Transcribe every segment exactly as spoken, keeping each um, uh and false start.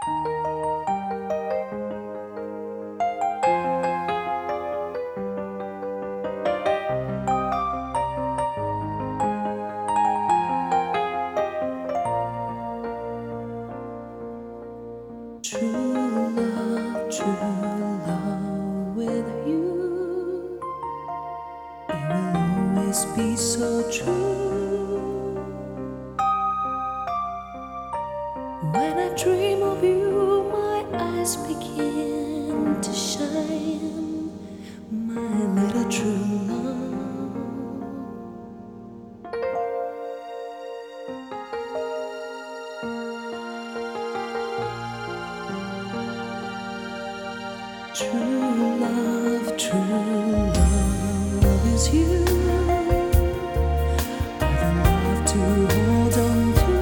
True love, true love with you, it will always be so true. When I dream of you, my eyes begin to shine, my little true love. True love, true love is you. All the love to hold on to.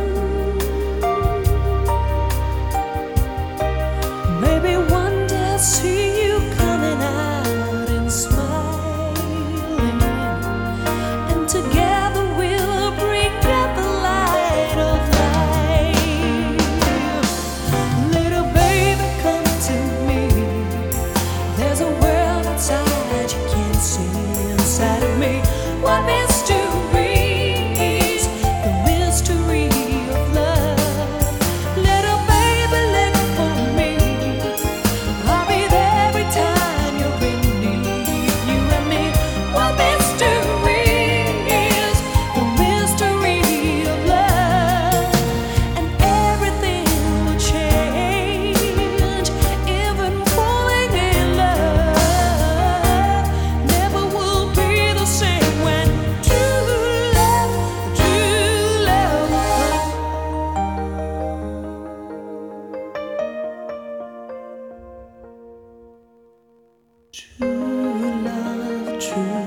Maybe one day I'll see you coming out and smiling, and together we'll bring out the light of life. Little baby, come to me. There's a world outside you can't see inside of me. What mysteries, the mystery of love. Little baby, look for me. I'll be there every time you're in need. You and me. What mysteries, the mystery of love. And everything will change, even falling in love never will be the same when true love, true love comes. True love, true